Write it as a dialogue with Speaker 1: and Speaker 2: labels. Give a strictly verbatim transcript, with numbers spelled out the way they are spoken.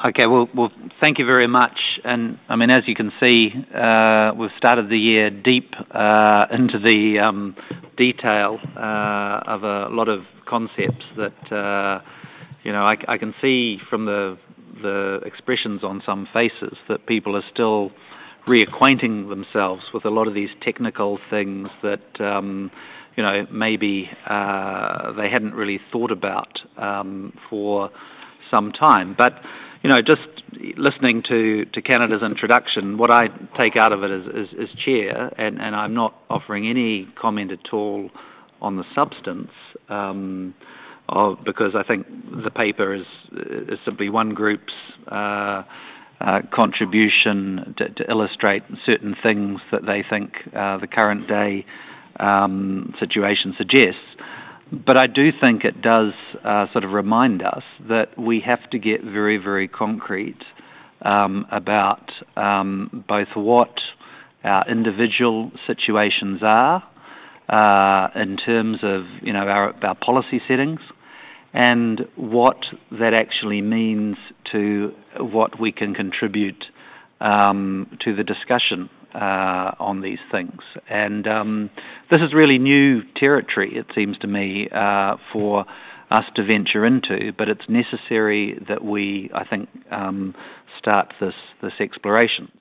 Speaker 1: Okay, well, well, thank you very much. And I mean, as you can see, uh, we've started the year deep uh, into the um, detail uh, of a lot of concepts that uh, you know I, I can see from the the expressions on some faces that people are still reacquainting themselves with a lot of these technical things that um, you know maybe uh, they hadn't really thought about um, for some time, but. You know, just listening to, to Canada's introduction, what I take out of it is, is, is chair, and, and I'm not offering any comment at all on the substance, um, of, because I think the paper is, is simply one group's uh, uh, contribution to, to illustrate certain things that they think uh, the current day um, situation suggests. But I do think it does uh, sort of remind us that we have to get very, very concrete um, about um, both what our individual situations are uh, in terms of, you know, our, our policy settings, and what that actually means to what we can contribute um, to the discussion Uh, on these things. And um, this is really new territory, it seems to me, uh, for us to venture into, but it's necessary that we, I think, um, start this, this exploration.